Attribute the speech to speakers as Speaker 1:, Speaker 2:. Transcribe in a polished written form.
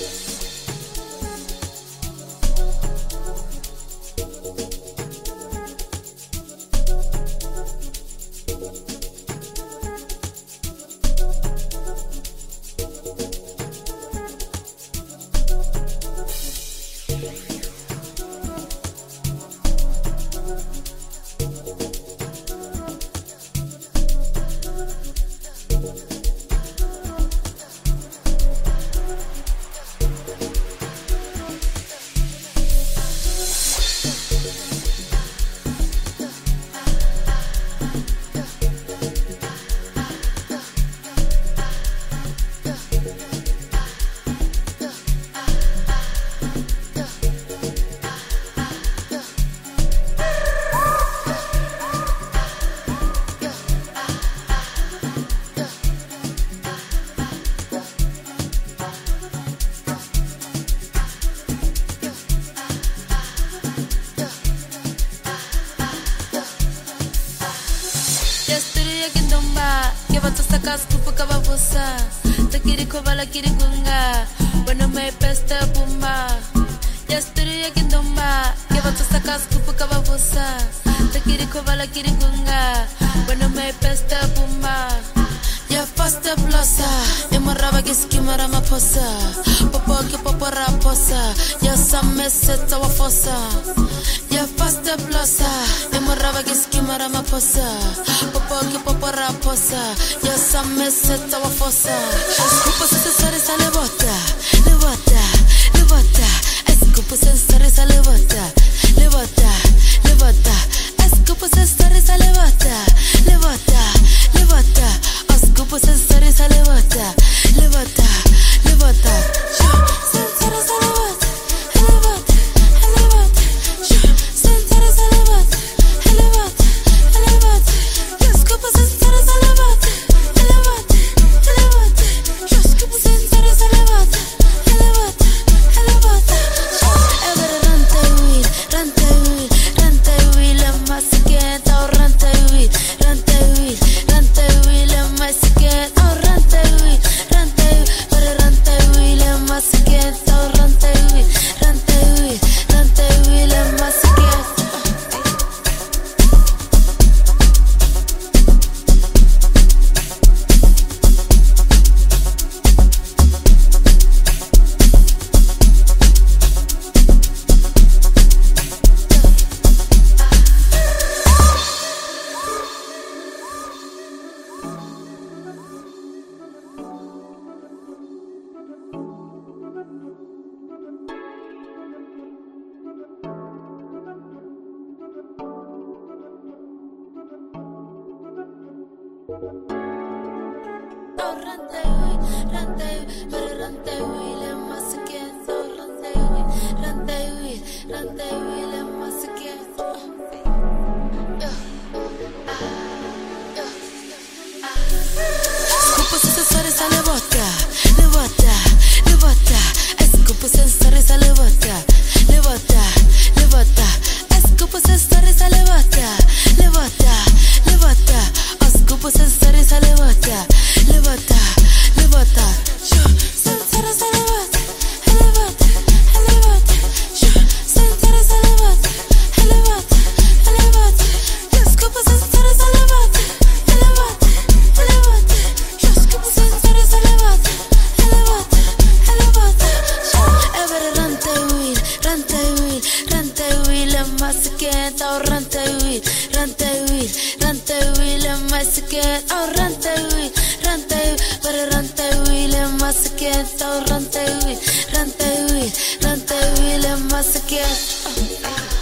Speaker 1: Scoop kavavusa takiri kovala kirigunga bueno me pesta puma yesterday kindomba kevatsa saka scoop kavavusa takiri kovala kirigunga bueno me pesta puma ya pasta blosa emaraba kiskimara maposa popo ke popora posa ya sameseta wa fosa ya pasta blosa emaraba kiskimara maposa popo ke popora posa ya sameseta wa fosa scoop sesare sale bota levota levota scoop sesare sale bota levota levota scoop sesare sale bota levota levota scoop sesare sale bota levota levota sesare sale bota levota levota sesare sale bota levota levota scoop sesare sale bota levota levota scoop sesare sale bota levota levota ever ranta wheel masketa ranta wheel masketa ranta wheel masketa ranta wheel masketa Ranta wheel masketa